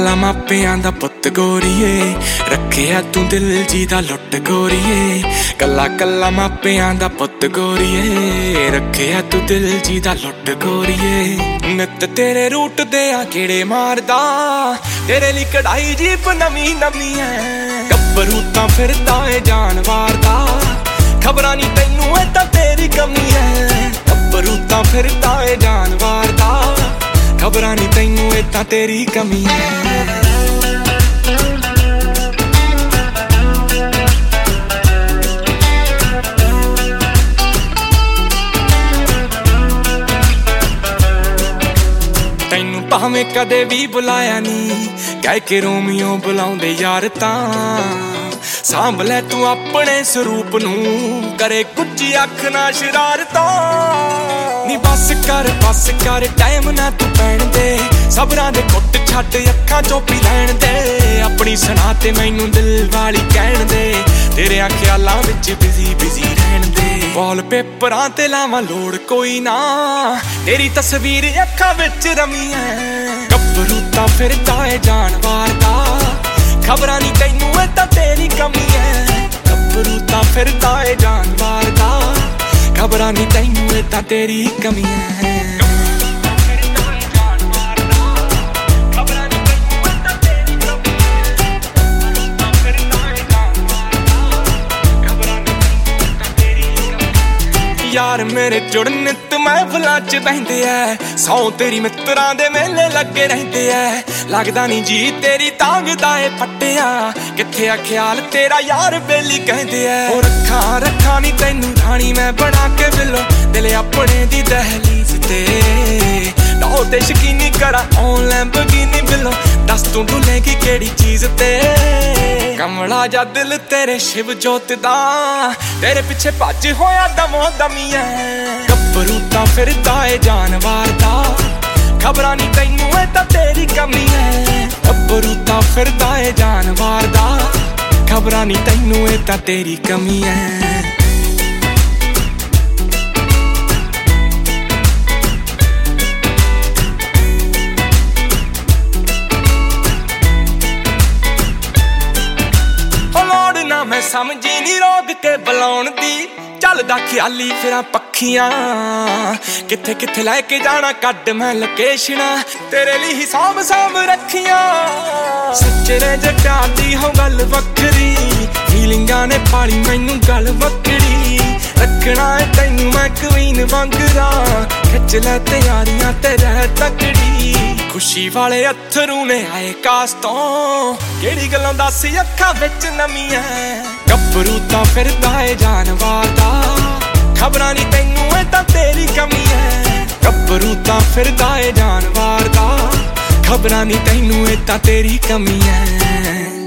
कला मापियां दा पुत गोरीए, रखिया तू दिल जी दा लुट गोरीए। कला कला मापियां दा पुत गोरीए, रखिया तू दिल जी दा लुट गोरीए। नित तेरे रूट दे आ गेड़े मारदा, तेरे लिए कढ़ाई जीप नवी नवी है। गब्बरू तां फिरदा ए जानवर दा, खबरां नी तैनू ए तां तेरी कमी है। गब्बरू तां फिरदा ए जानवर दा, खबरां नी तैनू ए तां तेरी कमी है। तैनू भावें कदे भी बुलाया नी, कह के रोमियो बुलाउंदे यार तां। सांभ लै तू अपने स्वरूप नू, करे कुछ अख ना शरारतां। नी बस कर टाइम ना तू पैण दे, सबरां दे घुट छड्ड अखां चों पी लैण दे। अपनी सुना ते मैनू दिल वाली कहण दे, तेरे ख्यालां विच बिजी रहण दे। वॉलपेपरां ते लावां लोड़ कोई ना, तेरी तस्वीर अखां विच रमी है। गब्बरू तां फिरदा ए जानवर दा, खबरां नी तैनू ए तां तेरी कमी है। गब्बरू तां फिरदा ए जानवर दा, खबरां नी तैनू ए तां तेरी कमी है। यार मेरे जुड़ नित महफिलां च बहिंदे ऐ, सौ तेरी मित्रां दे मेले लगे रहिंदे ऐ। लगदा नी जी तेरी तांगदा ए फट्टिया, किथे आ ख्याल तेरा यार बेली कहंदे ऐ। ओ रखा नी तैनू राणी मैं बना के बिलो, दिल अपने दी दहलीज ते। नौ ते शकीनी करा ऑनलाइन बगीनी बिलो, दस तू डुलेगी केड़ी चीज ते। कमला जा दिल तेरे शिव जोत दा, तेरे पिछे भज होया दमो दमी है। गब्बरू तां फिरदा ए जानवर दा, खबरां नी तैनू ए तां तेरी कमी है। गब्बरू तां फिरदा ए जानवर दा, खबरां नी तैनू ए तां तेरी कमी है। मैं समझी नी रोक के बुलाउण दी, चलदा ख्याली फिरां पक्खियां। किथे किथे लैके जाना कड्ड मैं लोकेशना, तेरे लिए हिसाब साब रखियां। सच्चे रे जट्टा दी हो गल वक्खरी, फीलिंगां ने पाली मैनू गल वक्कड़ी। रखना है तैनू मैं क्वीन वांगरा, खिच लै तैयारियां ते रह तकड़ी। खुशी वाले अथरू ने आए कास तो, केड़ी गल्लां दस अखां विच नमी है। गब्बरू तां फिरदा ए जानवर दा, खबरां नी तैनू ए तां तेरी कमी है। गब्बरू तां फिरदा ए जानवर दा, खबरां नी तैनू ए तां तेरी कमी है।